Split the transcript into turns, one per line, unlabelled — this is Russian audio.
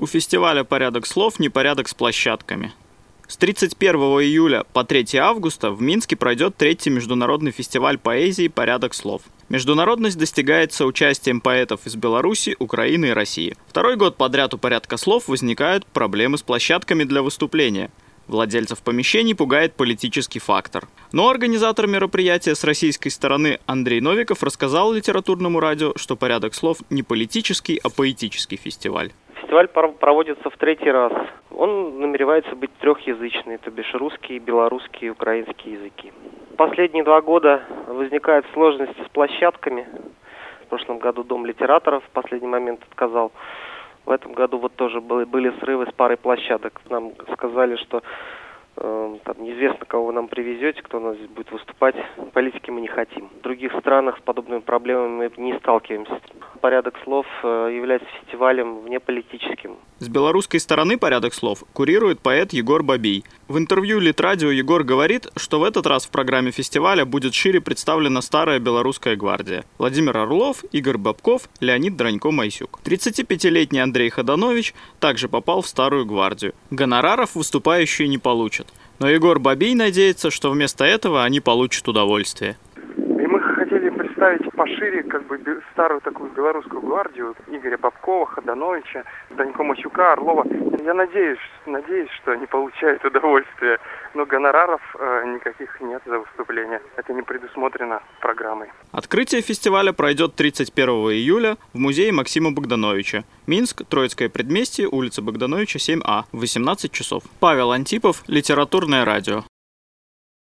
У фестиваля «Порядок слов» непорядок с площадками. С 31 июля по 3 августа в Минске пройдет 3-й международный фестиваль поэзии «Порядок слов». Международность достигается участием поэтов из Беларуси, Украины и России. Второй год подряд у «Порядка слов» возникают проблемы с площадками для выступления. Владельцев помещений пугает политический фактор. Но организатор мероприятия с российской стороны Андрей Новиков рассказал литературному радио, что «Порядок слов» не политический, а поэтический фестиваль.
Фестиваль проводится в 3-й раз. Он намеревается быть трехязычный, то бишь русский, белорусский и украинский языки. Последние 2 года возникают сложности с площадками. В прошлом году Дом литераторов в последний момент отказал. В этом году вот тоже были срывы с парой площадок. Нам сказали, что там неизвестно, кого вы нам привезете, кто у нас здесь будет выступать. Политики мы не хотим. В других странах с подобными проблемами мы не сталкиваемся. «Порядок слов» является фестивалем внеполитическим.
С белорусской стороны «Порядок слов» курирует поэт Егор Бабий. В интервью Литрадио Егор говорит, что в этот раз в программе фестиваля будет шире представлена старая белорусская гвардия. Владимир Орлов, Игорь Бабков, Леонид Дранько-Майсюк. 35-летний Андрей Ходанович также попал в старую гвардию. Гонораров выступающие не получат. Но Егор Бабий надеется, что вместо этого они получат удовольствие.
И мы хотели представить пошире старую такую белорусскую гвардию Игоря Бабкова, Ходановича, Дранько-Майсюка, Орлова. Я надеюсь, что они получают удовольствие, но гонораров никаких нет за выступление. Это не предусмотрено программой.
Открытие фестиваля пройдет 31 июля в музее Максима Богдановича. Минск, Троицкое предместье, улица Богдановича, 7А, в 18 часов. Павел Антипов, Литературное радио.